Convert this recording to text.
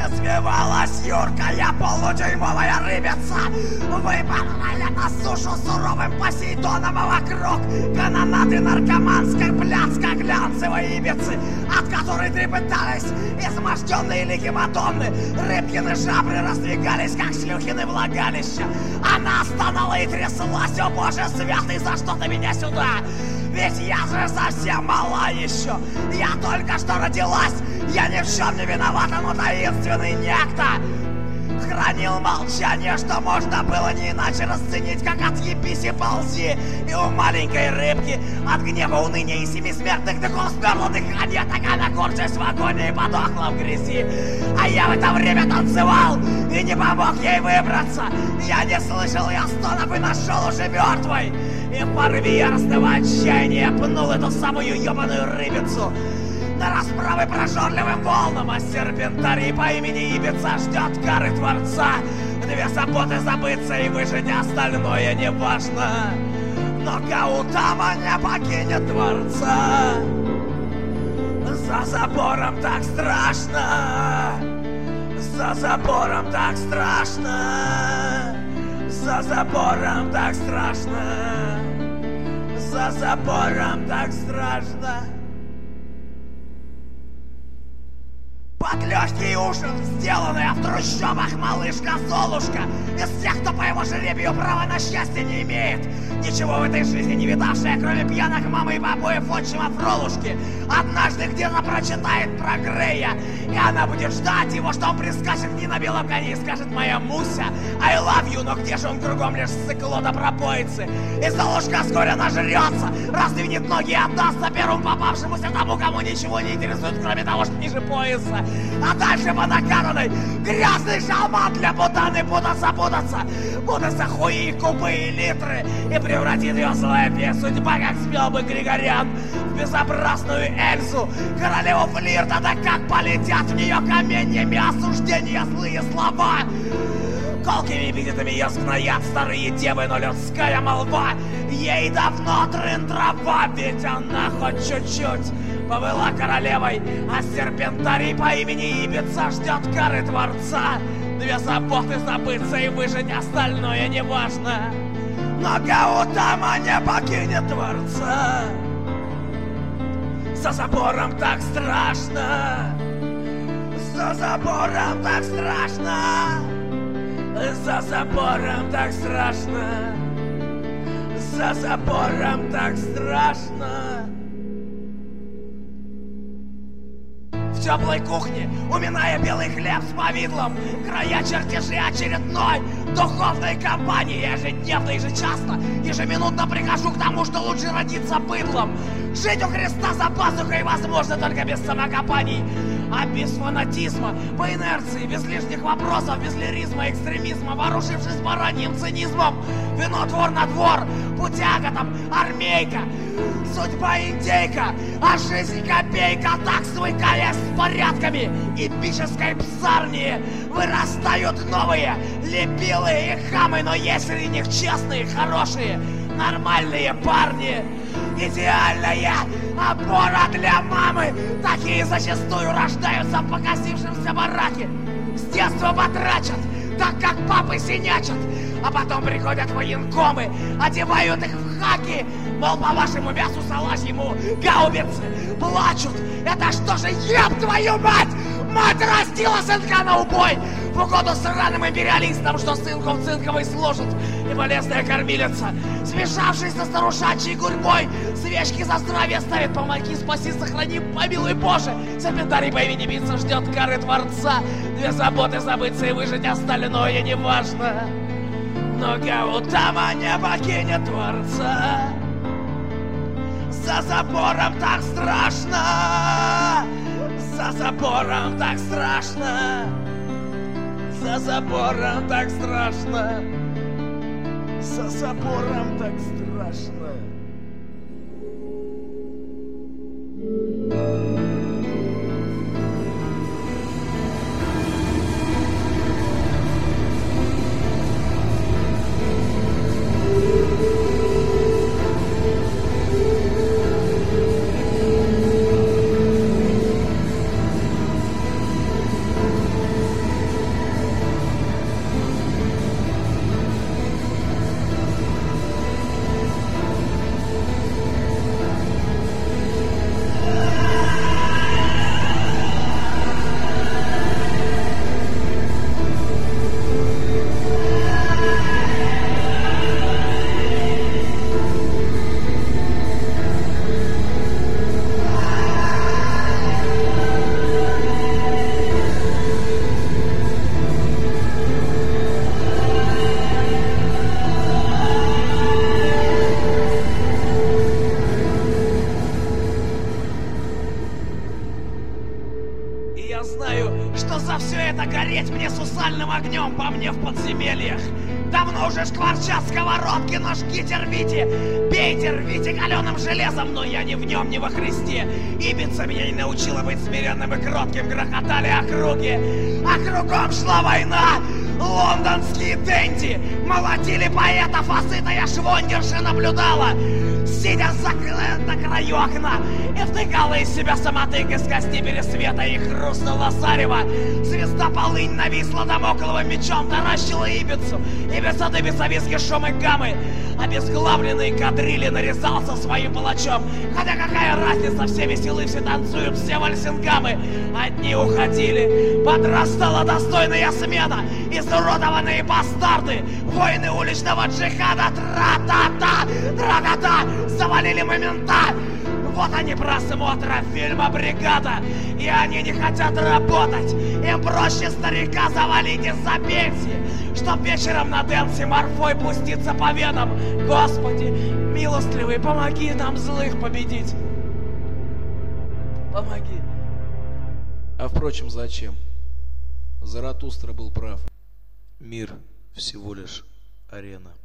Свивалась юркая полудюймовая рыбица, выпорхнули на сушу суровым Посейдоном, а вокруг канонады наркоманской блядско-глянцевой ибицы, от которой трепетались изможденные лики Мадонны. Рыбкины жабры раздвигались, как шлюхины влагалища. Она стонала и тряслась: о боже святый, за что ты меня сюда? Ведь я же совсем мала еще, я только что родилась, я ни в чем не виновата, но таинственный некто хранил молчание, что можно было не иначе расценить, как отъебись и ползи. И у маленькой рыбки от гнева, уныния и семи смертных дыхов сперло дыхание, так она, корчась в агонии, и подохла в грязи. А я в это время танцевал и не помог ей выбраться. Я не слышал ее стонов и нашел уже мертвой. И в порыве яростного отчаяния пнул эту самую ебаную рыбицу на расправы прожорливым волнам, а серпентарий по имени Ибица ждет кары Творца. Две заботы — забыться и выжить, остальное не важно. Но Гаутама не покинет Творца. За забором так страшно, за забором так страшно, за забором так страшно, за забором так страшно. Под легкий ужин, сделанная в трущобах малышка Золушка, из тех, кто по его жребию права на счастье не имеет, ничего в этой жизни не видавшая, кроме пьяных мамы и побоев отчима Фролушки, однажды где-то прочитает про Грея, и она будет ждать его, что он прискачет к ней на белом коне и скажет: моя Муся, I love you, но где же он кругом лишь сыкло до пропоицы? И Золушка вскоре нажрется, раздвинет ноги и отдастся первому попавшемуся тому, кому ничего не интересует, кроме того, что ниже пояса. А дальше по накатанной грязный шалман для путаны путаться хуи, кубы и литры, и превратит ее злая судьба, как спел бы Григорян, в безобразную Эльзу, королеву флирта. Да как полетят в нее каменьями осуждения злые слова! Колкими эпитетами ее сгноят старые девы, но людская молва ей давно трын-трава, ведь она хоть чуть-чуть побыла королевой, а серпентарий по имени Ибица ждет кары Творца. Две заботы — забыться и выжить, остальное не важно. Но Гаутама не покинет Творца. За забором так страшно, за забором так страшно, за забором так страшно, за забором так страшно. В теплой кухне, уминая белый хлеб с повидлом, края чертежи очередной духовной кампании, ежедневно, ежечасно, ежеминутно прихожу к тому, что лучше родиться быдлом. Жить у Христа за пазухой возможно только без самокопаний, а без фанатизма, по инерции, без лишних вопросов, без лиризма, экстремизма, вооружившись бараньим цинизмом. Вино двор на двор, путяга там, армейка, судьба индейка, а жизнь копейка. Так, свыкаясь с порядками эпической псарни, вырастают новые лепилы и хамы, но есть среди них честные, хорошие, нормальные парни. Идеальная опора для мамы. Такие зачастую рождаются в покосившемся бараке. С детства потрачат, так как папы синячат, а потом приходят военкомы, одевают их в хаки, мол, по вашему мясу салазьему гаубицы плачут. Это что же, еб твою мать! Мать растила сынка на убой в угоду сраным империалистам, что сынку в цинковой служат. И полезная кормилица, смешавшись со старушачьей гурьбой, свечки за здравие ставит: помоги, спаси, сохрани, помилуй Боже. Серпентарий по имени Ибица ждет кары Творца. Две заботы — забыться и выжить, остальное не важно. Но Гаутама не покинет Творца. За забором так страшно, за забором так страшно, за забором так страшно, за забором так страшно. И я знаю, что за все это гореть мне сусальным огнем по мне в подземельях. Давно уже шкварчат сковородки, но жгите, рвите, бейте, рвите каленым железом, но я не в нем, не во Христе. Ибица меня не научила быть смиренным и кротким, грохотали округи, а кругом шла война. Лондонские денди молотили поэтов, а сытая швондерша наблюдала, сидя на краю окна, и втыкала из себя самотык из кости пересвета, и хрустнула зарево. Звезда полынь нависла дамокловым мечом, таращила Ибицу, Ибица дыбится, виски, шум и гаммы. Обезглавленный кадрили нарезался своим палачом. Хотя какая разница, все веселы, все танцуют, все вальсингамы. Одни уходили, подрастала достойная смена, изуродованные бастарды, воины уличного джихада, тра-та-та, тра-та-та, завалили момента. Вот они просмотра фильма «Бригада», и они не хотят работать. Им проще старика завалить из-за пенсии, чтоб вечером на дэнсе морфой пуститься по венам. Господи, милостливый, помоги нам злых победить. Помоги. А впрочем, зачем? Заратустра был прав. Мир всего лишь арена.